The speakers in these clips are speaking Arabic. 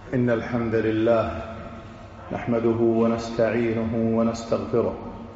إن الحمد لله نحمده ونستعينه ونستغفره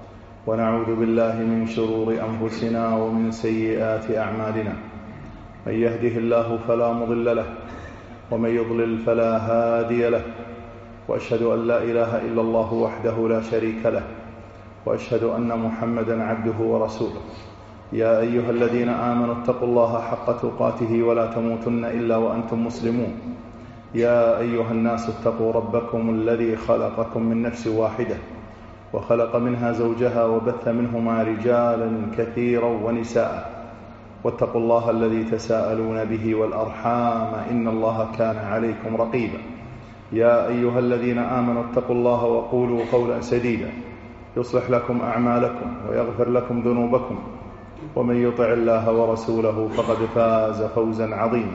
ونعوذ بالله من شرور أنفسنا ومن سيئات أعمالنا. من يهده الله فلا مضل له ومن يضلل فلا هادي له، وأشهد أن لا إله إلا الله وحده لا شريك له، وأشهد أن محمدا عبده ورسوله. يا أيها الذين آمنوا اتقوا الله حق تقاته ولا تموتن إلا وأنتم مسلمون. يا أيها الناس اتقوا ربكم الذي خلقكم من نفس واحدة وخلق منها زوجها وبث منهما رجالا كثيرا ونساء، واتقوا الله الذي تساءلون به والأرحام إن الله كان عليكم رقيبا. يا أيها الذين آمنوا اتقوا الله وقولوا قولا سديدا يصلح لكم أعمالكم ويغفر لكم ذنوبكم، ومن يطع الله ورسوله فقد فاز فوزا عظيما.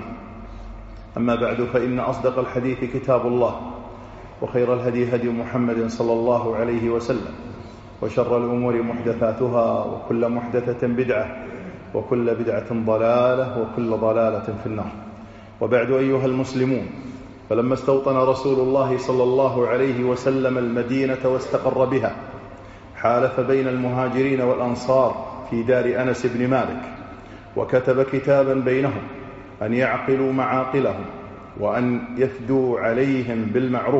أما بعد، فإن أصدق الحديث كتاب الله، وخير الهدي هدي محمد صلى الله عليه وسلم، وشر الأمور محدثاتها، وكل محدثة بدعة، وكل بدعة ضلالة، وكل ضلالة في النار. وبعد أيها المسلمون، فلما استوطن رسول الله صلى الله عليه وسلم المدينة واستقر بها، حالف بين المهاجرين والأنصار في دار أنس بن مالك، وكتب كتابا بينهم أن يعقلوا معاقلهم وأن يفدوا عليهم بالمعروف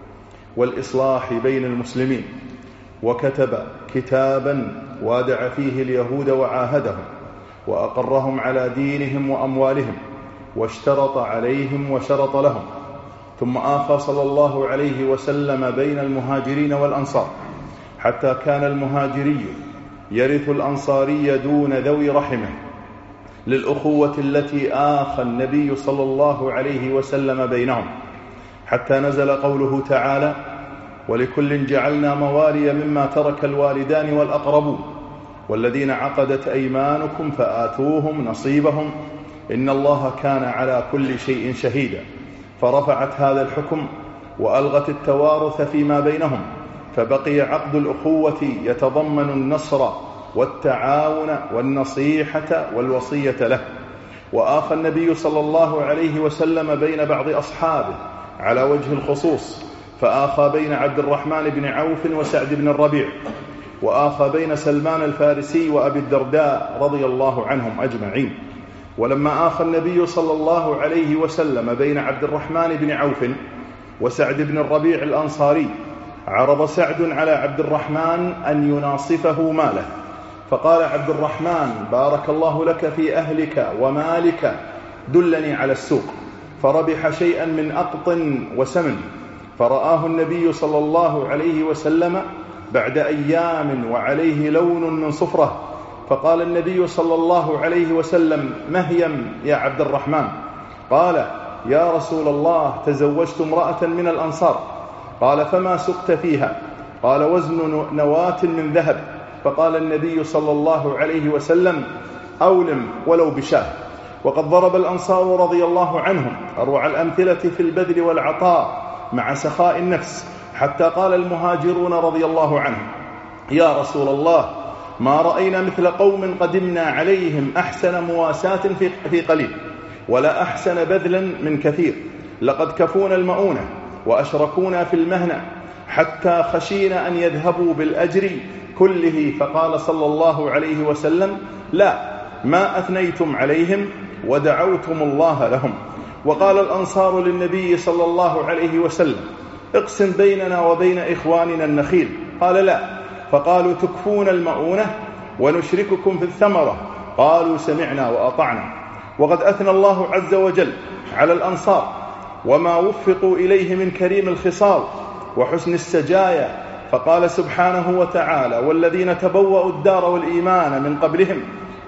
والإصلاح بين المسلمين. وكتب كتابا وادع فيه اليهود وعاهدهم وأقرهم على دينهم وأموالهم، واشترط عليهم وشرط لهم. ثم آخى صلى الله عليه وسلم بين المهاجرين والأنصار، حتى كان المهاجري يرث الأنصاري دون ذوي رحمه، للأخوة التي آخى النبي صلى الله عليه وسلم بينهم، حتى نزل قوله تعالى: ولكل جعلنا موالي مما ترك الوالدان والأقربون والذين عقدت أيمانكم فآتوهم نصيبهم إن الله كان على كل شيء شهيدا. فرفعت هذا الحكم وألغت التوارث فيما بينهم، فبقي عقد الأخوة يتضمن النصر والتعاون والنصيحة والوصية له. وآخى النبي صلى الله عليه وسلم بين بعض أصحابه على وجه الخصوص، فآخى بين عبد الرحمن بن عوف وسعد بن الربيع، وآخى بين سلمان الفارسي وأبي الدرداء رضي الله عنهم أجمعين. ولما آخى النبي صلى الله عليه وسلم بين عبد الرحمن بن عوف وسعد بن الربيع الأنصاري، عرض سعد على عبد الرحمن أن يناصفه ماله، فقال عبد الرحمن: بارك الله لك في أهلك ومالك، دلني على السوق. فربح شيئا من أقط وسمن، فرآه النبي صلى الله عليه وسلم بعد أيام وعليه لون من صفرة، فقال النبي صلى الله عليه وسلم: مهيم يا عبد الرحمن. قال: يا رسول الله، تزوجت امرأة من الأنصار. قال: فما سقت فيها؟ قال: وزن نواة من ذهب. فقال النبي صلى الله عليه وسلم: أولم ولو بشاه. وقد ضرب الأنصار رضي الله عنهم أروع الأمثلة في البذل والعطاء مع سخاء النفس، حتى قال المهاجرون رضي الله عنهم: يا رسول الله، ما رأينا مثل قوم قدمنا عليهم أحسن مواساة في قليل، ولا أحسن بذلا من كثير. لقد كفونا المؤونة وأشركونا في المهنة، حتى خشينا أن يذهبوا بالأجر كله. فقال صلى الله عليه وسلم: لا، ما أثنيتم عليهم ودعوتم الله لهم. وقال الأنصار للنبي صلى الله عليه وسلم: اقسم بيننا وبين إخواننا النخيل. قال: لا. فقالوا: تكفون المؤونة ونشرككم في الثمرة. قالوا: سمعنا وأطعنا. وقد أثنى الله عز وجل على الأنصار وما وفقوا إليه من كريم الخصال وحسن السجايا، فقال سبحانه وتعالى: والذين تبوأوا الدار والإيمان من قبلهم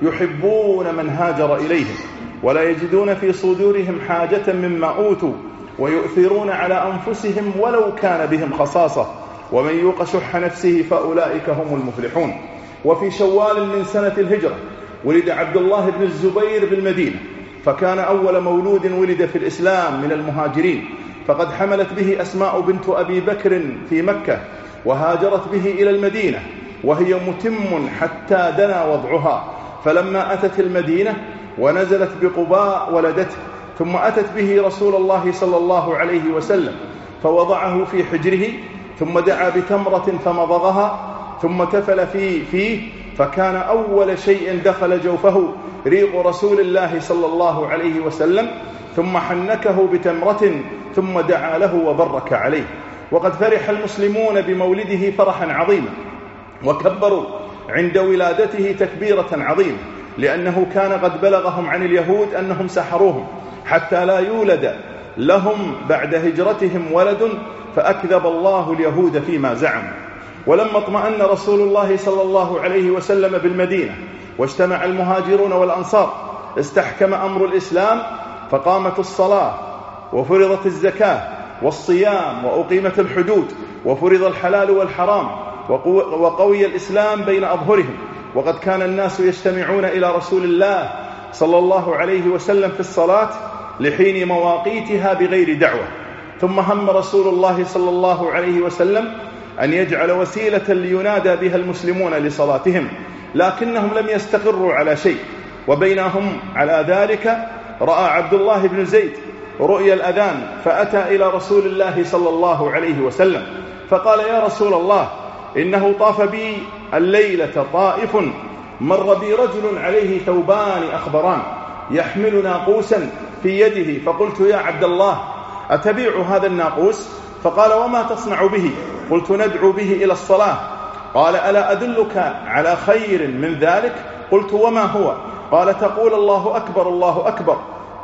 يحبون من هاجر إليهم ولا يجدون في صدورهم حاجة مما أوتوا ويؤثرون على أنفسهم ولو كان بهم خصاصة ومن يوق شح نفسه فأولئك هم المفلحون. وفي شوال من سنة الهجرة ولد عبد الله بن الزبير بالمدينة، فكان أول مولود ولد في الإسلام من المهاجرين، فقد حملت به أسماء بنت أبي بكر في مكة، وهاجرت به إلى المدينة وهي متم حتى دنا وضعها. فلما أتت المدينة ونزلت بقباء ولدته، ثم أتت به رسول الله صلى الله عليه وسلم فوضعه في حجره، ثم دعا بتمرة فمضغها، ثم تفل فيه، فكان أول شيء دخل جوفه ريق رسول الله صلى الله عليه وسلم، ثم حنكه بتمرة، ثم دعا له وبرك عليه. وقد فرح المسلمون بمولده فرحا عظيما، وكبروا عند ولادته تكبيرة عظيمة، لأنه كان قد بلغهم عن اليهود أنهم سحروهم حتى لا يولد لهم بعد هجرتهم ولد، فأكذب الله اليهود فيما زعموا. ولما اطمأن رسول الله صلى الله عليه وسلم بالمدينة واجتمع المهاجرون والأنصار استحكم أمر الإسلام، فقامت الصلاة وفرضت الزكاة والصيام وأقيمت الحدود وفرض الحلال والحرام، وقوي الإسلام بين أظهرهم. وقد كان الناس يجتمعون إلى رسول الله صلى الله عليه وسلم في الصلاة لحين مواقيتها بغير دعوة. ثم هم رسول الله صلى الله عليه وسلم أن يجعل وسيلة لينادى بها المسلمون لصلاتهم، لكنهم لم يستقروا على شيء. وبينهم على ذلك رأى عبد الله بن زيد رؤيا الأذان، فأتى إلى رسول الله صلى الله عليه وسلم فقال: يا رسول الله، إنه طاف بي الليلة طائف، مر بي رجل عليه ثوبان أخضران يحمل ناقوسا في يده، فقلت: يا عبد الله، أتبيع هذا الناقوس؟ فقال: وما تصنع به؟ قلت: ندعو به إلى الصلاة. قال: ألا أدلك على خير من ذلك؟ قلت: وما هو؟ قال: تقول: الله أكبر الله أكبر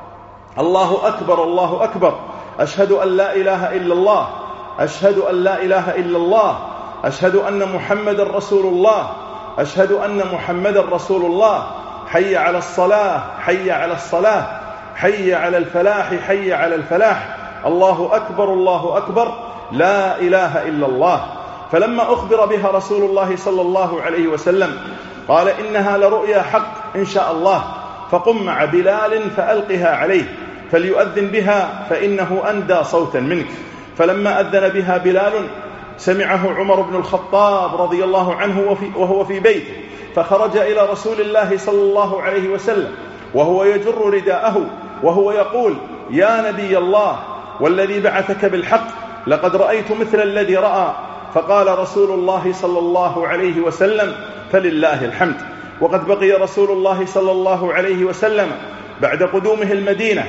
الله أكبر الله أكبر، أشهد أن لا إله إلا الله، أشهد أن لا إله إلا الله، أشهد أن محمد رسول الله، أشهد أن محمد رسول الله، حي على الصلاة حي على الصلاة، حي على الفلاح حي على الفلاح، الله أكبر الله أكبر، لا إله إلا الله. فلما أخبر بها رسول الله صلى الله عليه وسلم قال: إنها لرؤيا حق إن شاء الله، فقم مع بلال فألقها عليه فليؤذن بها فإنه أندى صوتا منك. فلما أذن بها بلال سمعه عمر بن الخطاب رضي الله عنه وهو في بيته، فخرج إلى رسول الله صلى الله عليه وسلم وهو يجر رداءه وهو يقول: يا نبي الله، والذي بعثك بالحق، لقد رأيت مثل الذي رأى. فقال رسول الله صلى الله عليه وسلم: فلله الحمد. وقد بقي رسول الله صلى الله عليه وسلم بعد قدومه المدينة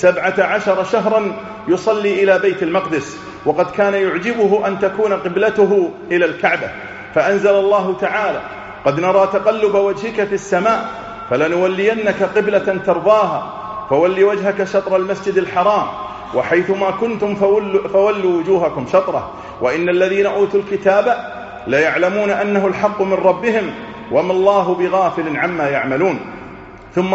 17 شهرا يصلي إلى بيت المقدس، وقد كان يعجبه أن تكون قبلته إلى الكعبة، فأنزل الله تعالى: قد نرى تقلب وجهك في السماء فلنولينك قبلة ترضاها، فول وجهك شطر المسجد الحرام، وحيثما كنتم فولوا وجوهكم شطره، وإن الذين أوتوا الكتاب ليعلمون أنه الحق من ربهم وما الله بغافل عما يعملون. ثم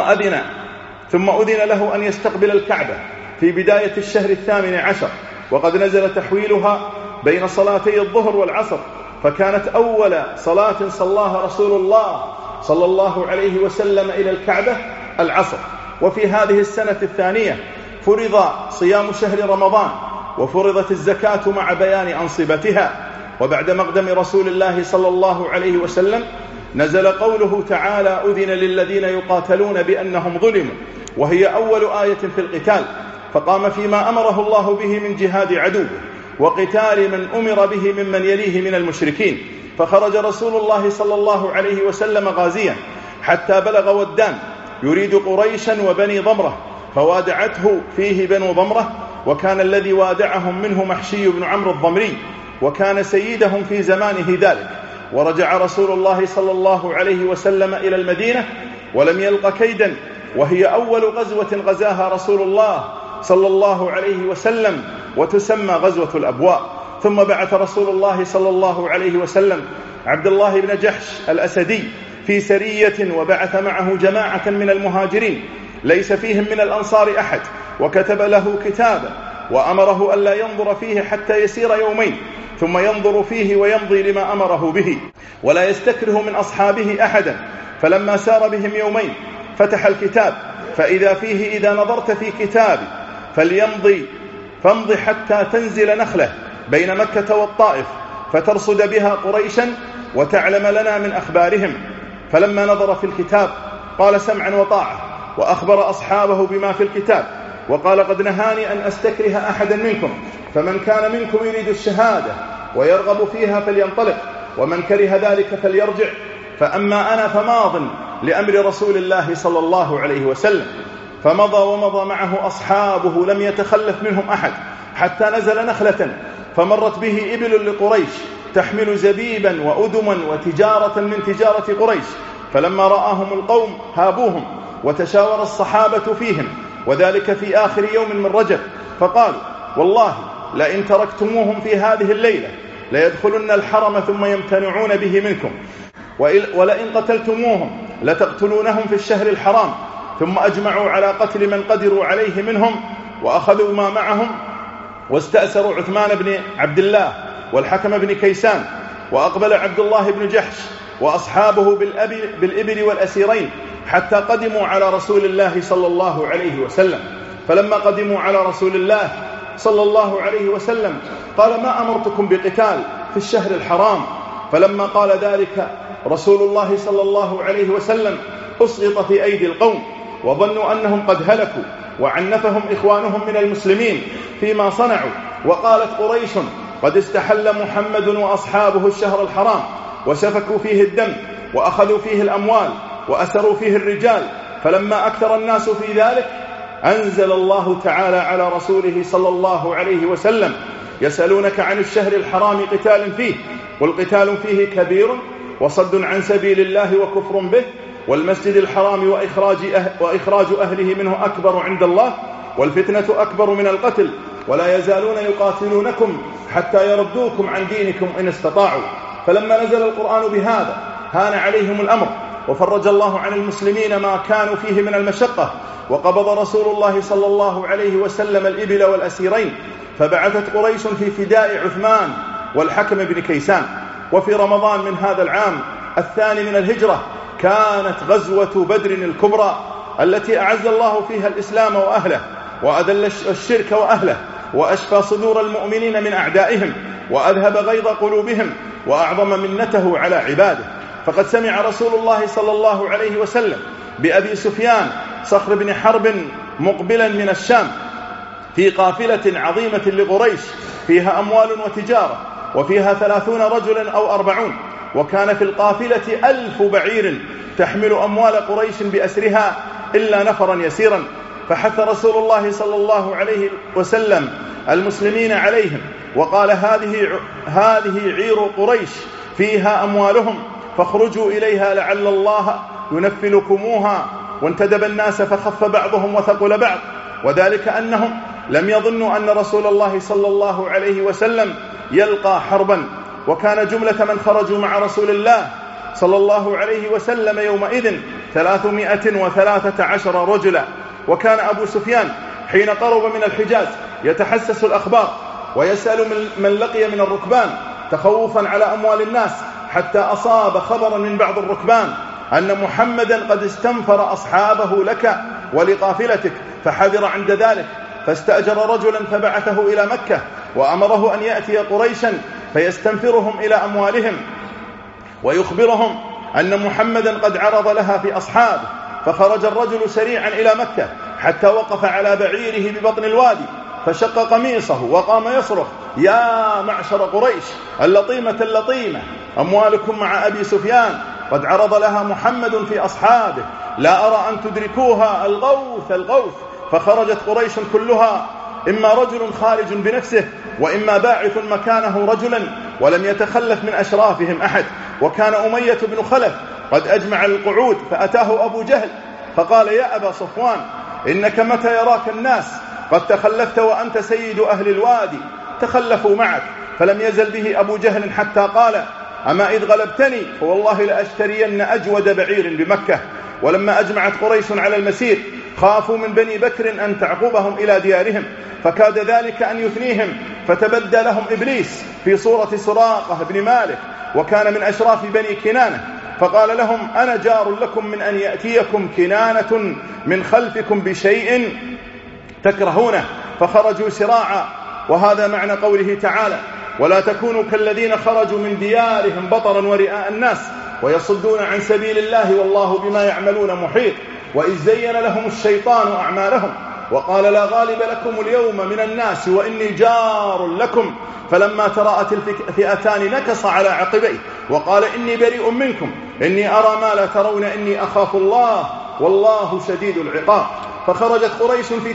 أذن له أن يستقبل الكعبة في بداية الشهر 18، وقد نزل تحويلها بين صلاتي الظهر والعصر، فكانت أول صلاة صلاها رسول الله صلى الله عليه وسلم إلى الكعبة العصر. وفي هذه السنة الثانية فرض صيام شهر رمضان، وفرضت الزكاة مع بيان أنصبتها. وبعد مقدم رسول الله صلى الله عليه وسلم نزل قوله تعالى: أذن للذين يقاتلون بأنهم ظلموا، وهي أول آية في القتال، فقام فيما أمره الله به من جهاد عدوه وقتال من أمر به ممن يليه من المشركين. فخرج رسول الله صلى الله عليه وسلم غازيا حتى بلغ ودان يريد قريشا وبني ضمرة، فوادعته فيه بنو ضمرة، وكان الذي وادعهم منه محشي بن عمرو الضمري، وكان سيدهم في زمانه ذلك. ورجع رسول الله صلى الله عليه وسلم إلى المدينة ولم يلق كيدا، وهي أول غزوة غزاها رسول الله صلى الله عليه وسلم، وتسمى غزوة الأبواء. ثم بعث رسول الله صلى الله عليه وسلم عبد الله بن جحش الأسدي في سرية، وبعث معه جماعة من المهاجرين ليس فيهم من الأنصار أحد، وكتب له كتابا وأمره ألا ينظر فيه حتى يسير يومين، ثم ينظر فيه ويمضي لما أمره به، ولا يستكره من أصحابه أحدا. فلما سار بهم يومين فتح الكتاب، فإذا فيه: إذا نظرت في كتابي فامض حتى تنزل نخلة بين مكة والطائف، فترصد بها قريشا وتعلم لنا من أخبارهم. فلما نظر في الكتاب قال: سمعا وطاعة، وأخبر أصحابه بما في الكتاب، وقال قد نهاني أن أستكره أحدا منكم، فمن كان منكم يريد الشهادة ويرغب فيها فلينطلق، ومن كره ذلك فليرجع. فأما أنا فماض لأمر رسول الله صلى الله عليه وسلم. فمضى ومضى معه أصحابه لم يتخلف منهم أحد، حتى نزل نخلة فمرت به إبل لقريش تحمل زبيبا وأدما وتجارة من تجارة قريش. فلما رآهم القوم هابوهم، وتشاور الصحابة فيهم، وذلك في آخر يوم من رجب، فقالوا والله لئن تركتموهم في هذه الليلة ليدخلن الحرم ثم يمتنعون به منكم، ولئن قتلتموهم لتقتلونهم في الشهر الحرام. ثم أجمعوا على قتل من قدروا عليه منهم، وأخذوا ما معهم، واستأسروا عثمان بن عبد الله والحكم بن كيسان، وأقبل عبد الله بن جحش وأصحابه بالإبل والأسيرين حتى قدموا على رسول الله صلى الله عليه وسلم. فلما قدموا على رسول الله صلى الله عليه وسلم قال ما أمرتكم بقتال في الشهر الحرام؟ فلما قال ذلك رسول الله صلى الله عليه وسلم أسقط في أيدي القوم، وظنوا أنهم قد هلكوا، وعنفهم إخوانهم من المسلمين فيما صنعوا. وقالت قريش قد استحل محمد وأصحابه الشهر الحرام، وسفكوا فيه الدم، وأخذوا فيه الأموال، وأسروا فيه الرجال. فلما أكثر الناس في ذلك أنزل الله تعالى على رسوله صلى الله عليه وسلم يسألونك عن الشهر الحرام قتال فيه، والقتال فيه كبير وصد عن سبيل الله وكفر به، والمسجد الحرام وإخراج أهله منه أكبر عند الله، والفتنة أكبر من القتل، ولا يزالون يقاتلونكم حتى يردوكم عن دينكم إن استطاعوا. فلما نزل القرآن بهذا هان عليهم الأمر، وفرج الله عن المسلمين ما كانوا فيه من المشقة، وقبض رسول الله صلى الله عليه وسلم الإبل والأسيرين. فبعثت قريش في فداء عثمان والحكم بن كيسان. وفي رمضان من هذا العام الثاني من الهجرة كانت غزوة بدر الكبرى، التي أعز الله فيها الإسلام وأهله، وأذل الشرك وأهله، وأشفى صدور المؤمنين من أعدائهم، وأذهب غيظ قلوبهم، وأعظم منته على عباده. فقد سمع رسول الله صلى الله عليه وسلم بأبي سفيان صخر بن حرب مقبلا من الشام في قافلة عظيمة لقريش فيها أموال وتجارة، وفيها 30 رجلا أو 40، وكان في القافلة 1000 بعير تحمل أموال قريش بأسرها إلا نفرا يسيرا. فحث رسول الله صلى الله عليه وسلم المسلمين عليهم، وقال هذه عير قريش فيها أموالهم، فاخرجوا إليها لعل الله ينفلكموها. وانتدب الناس فخف بعضهم وثقل بعض، وذلك أنهم لم يظنوا أن رسول الله صلى الله عليه وسلم يلقى حربا. وكان جملة من خرجوا مع رسول الله صلى الله عليه وسلم يومئذ 313 رجلا. وكان أبو سفيان حين قرب من الحجاز يتحسس الأخبار، ويسأل من لقي من الركبان تخوفا على أموال الناس، حتى أصاب خبرا من بعض الركبان أن محمدا قد استنفر أصحابه لك ولقافلتك، فحذر عند ذلك، فاستأجر رجلا فبعثه إلى مكة، وأمره أن يأتي قريشا فيستنفرهم إلى أموالهم، ويخبرهم أن محمدا قد عرض لها في أصحابه. فخرج الرجل سريعا إلى مكة حتى وقف على بعيره ببطن الوادي، فشق قميصه وقام يصرخ: يا معشر قريش اللطيمة أموالكم مع أبي سفيان، قد عرض لها محمد في أصحابه، لا أرى أن تدركوها، الغوث. فخرجت قريش كلها، إما رجل خارج بنفسه، وإما باعث مكانه رجلا، ولم يتخلف من أشرافهم أحد. وكان أمية بن خلف قد أجمع القعود، فأتاه أبو جهل فقال: يا أبا صفوان، إنك متى يراك الناس قد تخلفت وأنت سيد أهل الوادي تخلفوا معك. فلم يزل به أبو جهل حتى قال: أما إذ غلبتني فوالله لأشترين أجود بعير بمكة. ولما أجمعت قريش على المسير خافوا من بني بكر أن تعقبهم إلى ديارهم، فكاد ذلك أن يثنيهم، فتبدى لهم إبليس في صورة سراقة بن مالك، وكان من أشراف بني كنانة، فقال لهم: أنا جار لكم من أن يأتيكم كنانة من خلفكم بشيء تكرهونه. فخرجوا سراعا. وهذا معنى قوله تعالى: ولا تكونوا كالذين خرجوا من ديارهم بطرا ورئاء الناس ويصدون عن سبيل الله والله بما يعملون محيط. وإذ زين لهم الشيطان أعمالهم وقال لا غالب لكم اليوم من الناس وإني جار لكم. فلما تراءت الفئتان نكص على عقبيه وقال إني بريء منكم إني أرى ما لا ترون إني أخاف الله والله شديد العقاب. فخرجت قريش في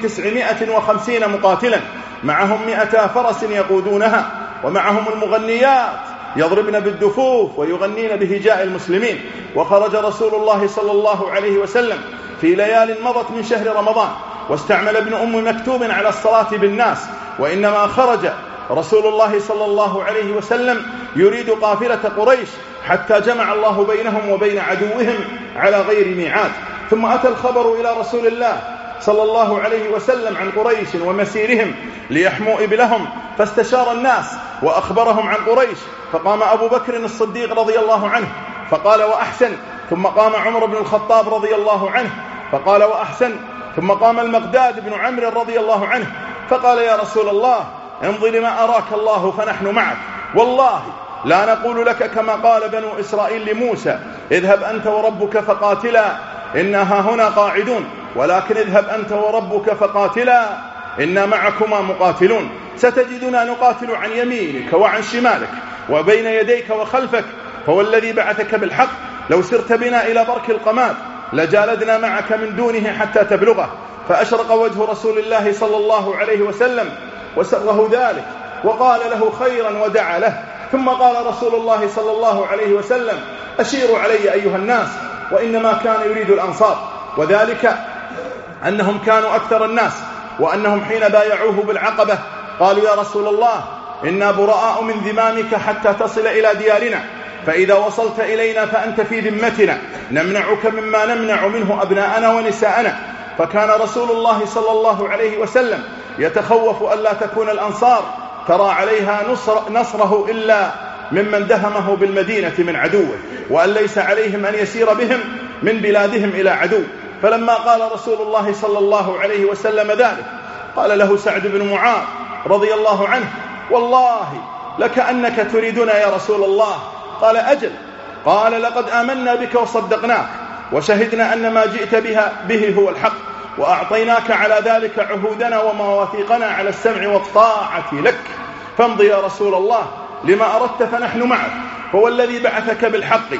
950 مقاتلا، معهم 100 فرس يقودونها، ومعهم المغنيات يضربن بالدفوف ويغنين بهجاء المسلمين. وخرج رسول الله صلى الله عليه وسلم في ليال مضت من شهر رمضان، واستعمل ابن أم مكتوم على الصلاة بالناس، وإنما خرج رسول الله صلى الله عليه وسلم يريد قافلة قريش حتى جمع الله بينهم وبين عدوهم على غير ميعاد. ثم أتى الخبر إلى رسول الله صلى الله عليه وسلم عن قريش ومسيرهم ليحموا إبلهم، فاستشار الناس وأخبرهم عن قريش. فقام أبو بكر الصديق رضي الله عنه فقال وأحسن، ثم قام عمر بن الخطاب رضي الله عنه فقال وأحسن، ثم قام المقداد بن عمرو رضي الله عنه فقال يا رسول الله امضي لما أراك الله فنحن معك، والله لا نقول لك كما قال بنو إسرائيل لموسى اذهب أنت وربك فقاتلا إنها هنا قاعدون، ولكن اذهب أنت وربك فقاتلا إنا معكما مقاتلون، ستجدنا نقاتل عن يمينك وعن شمالك وبين يديك وخلفك، فوالذي بعثك بالحق لو سرت بنا إلى برك القماد لجالدنا معك من دونه حتى تبلغه. فأشرق وجه رسول الله صلى الله عليه وسلم وسره ذلك وقال له خيرا ودعا له. ثم قال رسول الله صلى الله عليه وسلم أشيروا علي أيها الناس، وإنما كان يريد الأنصار، وذلك أنهم كانوا أكثر الناس، وأنهم حين بايعوه بالعقبة قالوا يا رسول الله إنا براء من ذمامك حتى تصل إلى ديارنا، فإذا وصلت إلينا فأنت في ذمتنا نمنعك مما نمنع منه أبناءنا ونساءنا. فكان رسول الله صلى الله عليه وسلم يتخوف ألا تكون الأنصار ترى عليها نصره إلا ممن دهمه بالمدينة من عدوه، وأن ليس عليهم أن يسير بهم من بلادهم إلى عدو. فلما قال رسول الله صلى الله عليه وسلم ذلك قال له سعد بن معاذ رضي الله عنه والله لكأنك تريدنا يا رسول الله. قال أجل. قال لقد آمنا بك وصدقناك وشهدنا أن ما جئت به هو الحق، وأعطيناك على ذلك عهودنا ومواثيقنا على السمع والطاعة لك، فامضي يا رسول الله لما أردت فنحن معك، هو الذي بعثك بالحق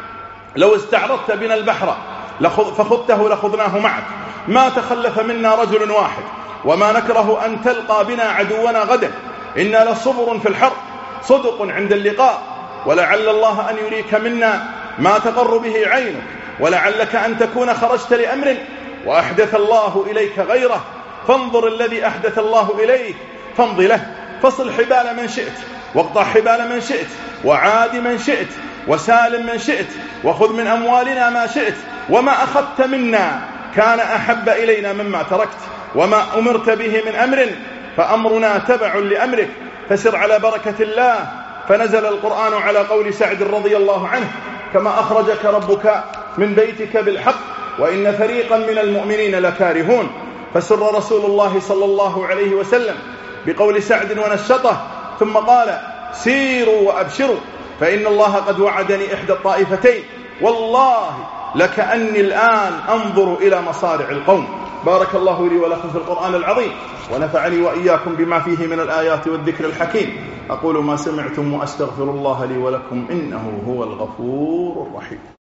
لو استعرضت بنا البحر فخذته لخذناه معك، ما تخلف منا رجل واحد، وما نكره أن تلقى بنا عدونا غدا، إنا لصبر في الحرب صدق عند اللقاء، ولعل الله أن يريك منا ما تقر به عينك، ولعلك أن تكون خرجت لأمر وأحدث الله إليك غيره، فانظر الذي أحدث الله إليك فامض له، فصل حبال من شئت واقطع حبال من شئت وعاد من شئت وسالم من شئت وخذ من أموالنا ما شئت، وما أخذت منا كان أحب إلينا مما تركت، وما أمرت به من أمر فأمرنا تبع لأمرك، فسر على بركة الله. فنزل القرآن على قول سعد رضي الله عنه كما أخرجك ربك من بيتك بالحق وإن فريقا من المؤمنين لكارهون. فسر رسول الله صلى الله عليه وسلم بقول سعد ونشطه، ثم قال سيروا وأبشروا فإن الله قد وعدني إحدى الطائفتين، والله لكأني الآن أنظر إلى مصارع القوم. بارك الله لي ولكم في القرآن العظيم، ونفعني وإياكم بما فيه من الآيات والذكر الحكيم. أقول ما سمعتم وأستغفر الله لي ولكم إنه هو الغفور الرحيم.